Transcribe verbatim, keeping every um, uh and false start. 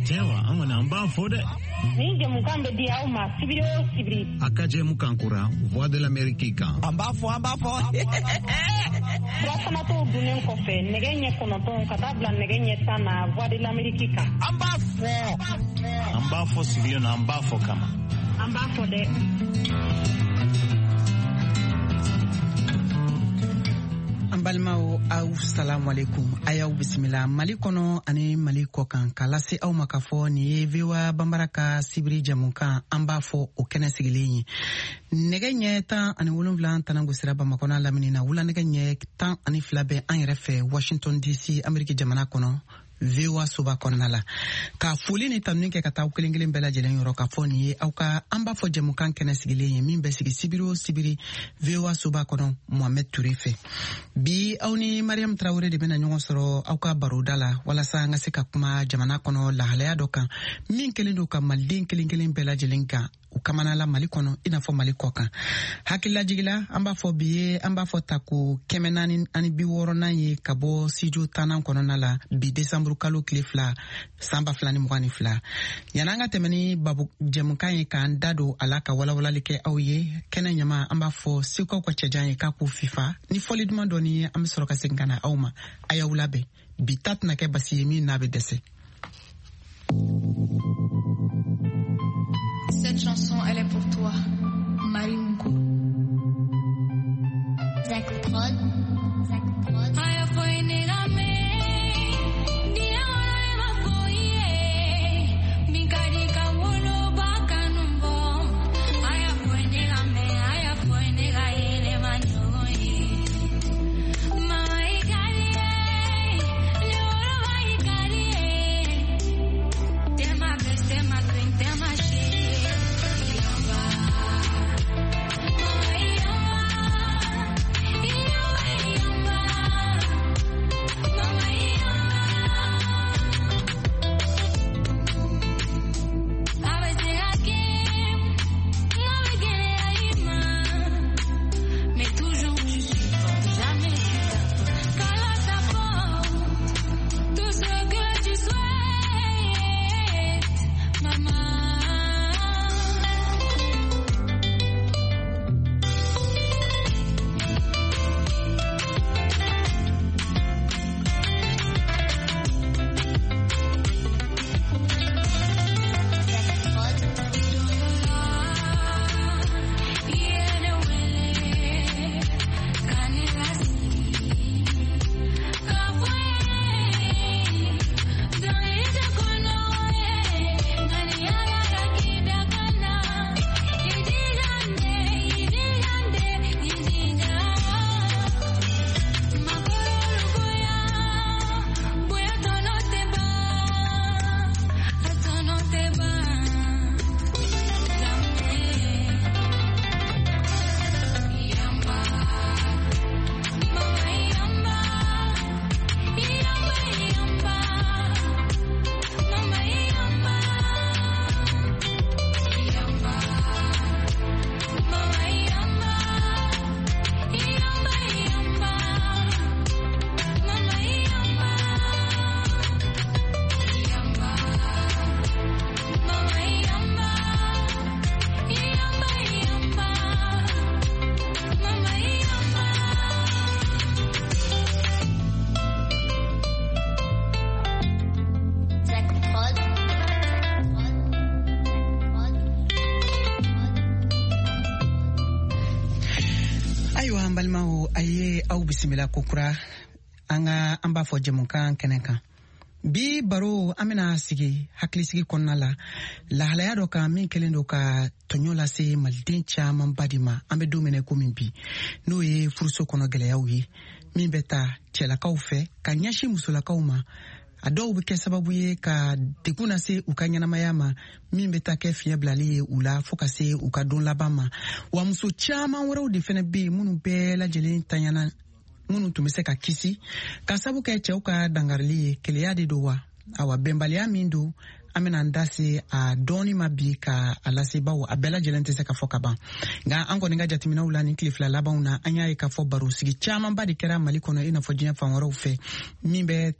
Achewa angona amba fode. Ninge mukambe di au ma sibiri o sibiri. Akaje mukankura Voix de l'Amérique. Amba fo amba fo. Brasana to dunen ko fe negenye kono ton katabla negenye sana Voix de l'Amérique. Amba fo. Amba fo sibiri na amba fo kama. Amba fo de. Balmao aw salamu alaikum ayaw bismillah mali kono ani mali kokan kala se aw makafo ni vewa bambaraka sibiri jamunka amba fo o kene sigilenyi nege nyeta ani wolonvla tanango sira bamakona lamini na wula nege nye tan ani flabe an yɛrɛ fɛ Washington D C Amerika jamana kono vewa suba kɔnɔna la ka foli ni tanuni kɛ ka taa kelen kelen bɛɛ lajɛlen yɔrɔ ka fɔ nin ye aw ka an b'a fɔ jɛmukan kɛnɛ sigilen ye min bɛ sigi sibiri o sibiri vewa suba kɔnɔ Mohamed Ture fɛ bi aw ni Mariam Traore de bɛna ɲɔgɔn sɔrɔ aw ka baroda la walasa an ka se ka kuma jamana kɔnɔ lahalaya dɔ kan min kelen don ka maliden kelen kelen bɛɛ lajɛlen kan u kamana la Mali kɔnɔ i n'a fɔ Mali kɔ kan hakilila jigila an b'a fɔ bi ye an b'a fɔ ta ko kɛmɛ naani ani bi wɔɔrɔnan ye ka bɔ studio tannan kɔnɔna la bi desanburu kalo tile fila san ba fila ni mugan ni fila yan'an ka tɛmɛ ni babu jɛmukan ye k'an da don a la ka walawalali kɛ aw ye kɛnɛ ɲama an b'a fɔ sekaw ka cɛjan ye k'a k'u fifa ni fɔli duman dɔɔni ye an bɛ sɔrɔ ka segin ka na aw ma a y'aw labɛn bi ta tɛna kɛ basi ye min n'a bɛ dɛsɛ. Cette chanson, elle est pour toi, Marinko. Zach Prod, Zach Prod. Aya foi negame, dia ora foi, bingari kawono bakanumbo. Aya foi negame, aya foi negaele manoi. Mai kali, ne ora vai kali. Tema best, tema queen, tema she. bisimila kokura anga an b'a fɔ jɛmukan kɛnɛ kan bi baro an bɛna sigi hakilisigi kɔnɔna la lahalaya dɔ kan min kɛlen don ka tɔɲɔ lase maliden caman ba de ma an bɛ don minɛ komi bi n'o ye furuso kɔnɔ gɛlɛyaw ye min bɛ ta cɛlakaw fɛ ka ɲɛsin musolakaw ma a dɔw bɛ kɛ sababu ye ka degun lase u ka ɲɛnamaya ma min bɛ ta kɛ fiɲɛ bilali ye u la fo ka se u ka don laban ma wa muso caman wɛrɛw de fɛnɛ bɛ yen minnu bɛɛ lajɛlen tanyana minnu tun bɛ se ka kisi ka sabu kɛ cɛw ka dangarili ye keleya de don wa awa bɛnbaliya min don an bɛna an da se a dɔɔni ma bi ka a lase bawo a bɛɛ lajɛlen tɛ se ka fɔ ka ban nka an kɔni ka jateminɛw la ni tile fila labanw na an y'a ye k'a fɔ baro sigi camanba de kɛra Mali kɔnɔ i n'a fɔ diɲɛ fan wɛrɛw fɛ min bɛ